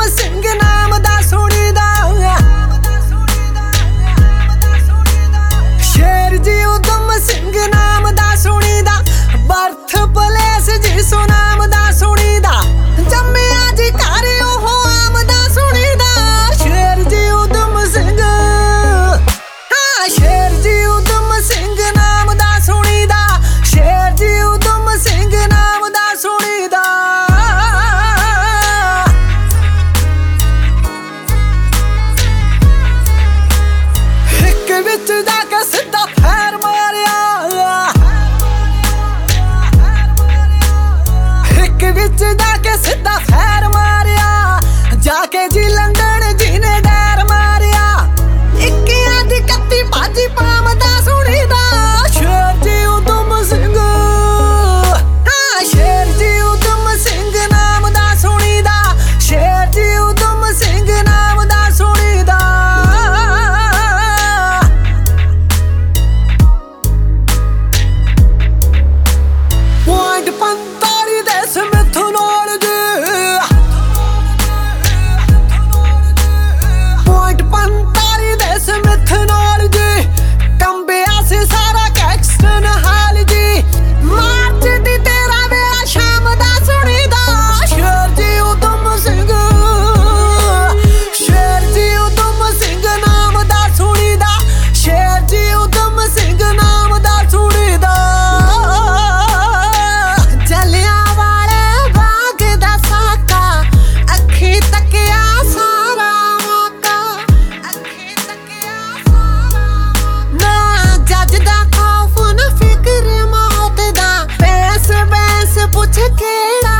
ਸਿੰਘ ਨਾਮ ਦਾ ਸੁਣੀਦਾ। ਸ਼ੇਰ ਜੀ ਉਦਮ ਸਿੰਘ ਨਾਮ ਦਾ ਸੁਣੀਦਾ। ਬਰਥ ਪਲੇਸ ਜਿਸੂ ਨਾਮ ਦਾ ਸੁਣੀਦਾ। ਜੰਮਿਆ ਜੀ ਘਰ ਉਹ ਆਮ ਦਾ ਸੁਣੀਦਾ। ਸ਼ੇਰ ਜੀ ਉਦਮ ਸਿੰਘ, ਹਾਂ ਸ਼ੇਰ ਜੀ ਉਦਮ ਸਿੰਘ ਨਾਮ ਦਾ ਸੁਣੀਦਾ। ਸ਼ੇਰ ਜੀ ਉਦਮ ਸਿੰਘ ਨਾਮ ਦਾ ਸੁਣੀਦਾ। ਇੱਕ ਵਿੱਚ ਜਾ ਕੇ ਸਿੱਧਾ ਫੇਰ ਮਾਰਿਆ। ਇੱਕ ਵਿੱਚ ਜਾ ਕੇ ਸਿੱਧਾ ਫੇਰ ਮਾਰਿਆ। ਜਾ ਕੇ ਜੀ ਲੰਡਨ ਜੀ ਨੇ ਡੈਰ ਮਾਰਿਆ। 21 ਦੀ 31 ਬਾਜੀ ਪਾਮ ਦਾ ਸੁਣੀਦਾ। ਸ਼ੇਰ ਜੀ ਉਦਮ ਸਿੰਘ, ਹਾਂ ਸ਼ੇਰ ਜੀ ਉਦਮ ਸਿੰਘ ਨਾਮ ਦਾ ਸੁਣੀਦਾ। ਸ਼ੇਰ ਜੀ ਉਦਮ ਸਿੰਘ ਨਾਮ ਦਾ ਸੁਣੀਦਾ। ਪੁਆਇੰਟ 45 ਦੇ ਸਮਿਥ ਨਾਲ ਜੀ। ਪੁਆਇੰਟ 45 ਦੇ ਸਮਿਥ ਨਾਲ ਜੀ। ਕੰਬਿਆ ਸੀ ਸਾਰਾ ਕੈਕਸਟਨ ਹਾਲ ਜੀ। ਮਾਰਚ ਦੀ 13 ਵੇਲਾ ਸ਼ਾਮ ਦਾ ਸੁਣੀਦਾ। ਸ਼ੇਰ ਜੀ ਉਦਮ ਸਿੰਘ, ਸ਼ੇਰ ਜੀ ਉਦਮ ਸਿੰਘ ਨਾਮ ਦਾ ਸੁਣੀਦਾ। ਸ਼ੇਰ ਜੀ ਉਦਮ ਸਿੰਘ ਨਾਮ ਦਾ ਸੁਣੀਦਾ। ਜਲਿਆਂਵਾਲੇ ਬਾਗ ਦਾ ਸਾਕਾ, ਅੱਖੀ ਤੱਕਿਆ ਸਾਰਾ ਮੌਕਾ। ਅੱਖੀ ਤੱਕਿਆ ਸਾਰਾ ਨਾ ਜੱਜ ਦਾ ਖੌਫ ਨਾ ਫਿਕਰ ਮੌਤ ਦਾ। ਬੈਂਸ ਬੈਂਸ ਪੁੱਛ ਕਿਹੜਾ